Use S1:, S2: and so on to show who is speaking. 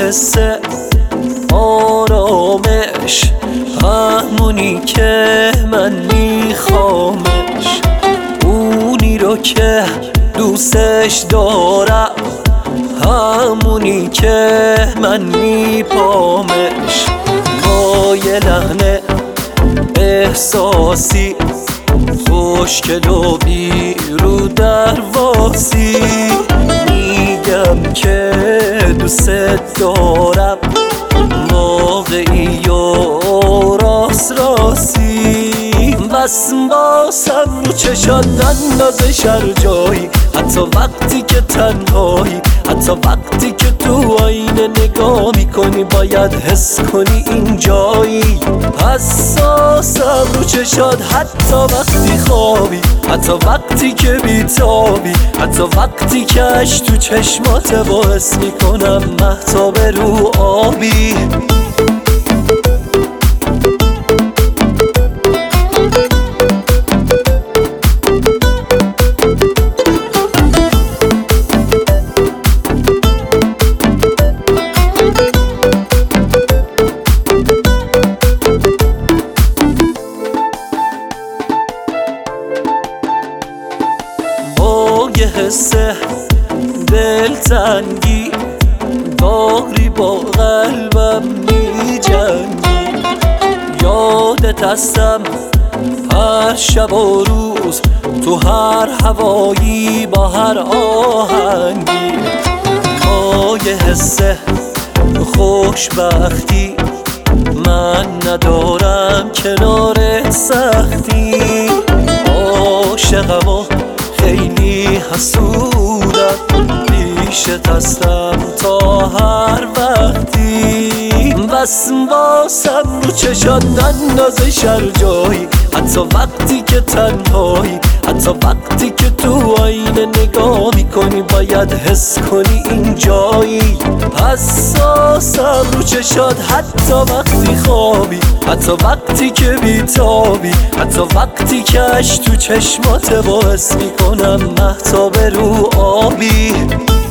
S1: حس آرامش، همونی که من میخوامش، اونی رو که دوستش دارم، همونی که من میپامش. با یه لحن احساسی خوشگل و بی رو درواسی میگم که دوست دارم، واقعی و راست راستی. بس باسم رو چشات نندازش هر جایی، حتی وقتی که تنهایی، حتی وقتی که تو آینه نگاه میکنی باید حس کنی این جایی. حساسم رو چشات حتی وقتی خوابی، حتی وقتی که بیتابی، حتی وقتی که اش تو چشمات باعث میکنم مهتاب رو آبی. یه حس دلتنگی داری با قلبم میجنگی، یادت هستم هر شب و روز تو هر هوایی با هر آهنگی. با یه حس خوشبختی من ندارم کنار سختی، عاشقم و خیلی حسودم، پیشت هستم تا هر وقتی. بس باسم رو چشات نندازش هر جایی، حتی وقتی که تنهایی، حتی وقتی که تو آینه نگاه میکنی باید حس کنی این جایی. حساسم رو چشات حتی وقتی خوابی، حتی وقتی که بیتابی، حتی وقتی که اش تو چشمات باعث میکنم مهتاب رو آبی.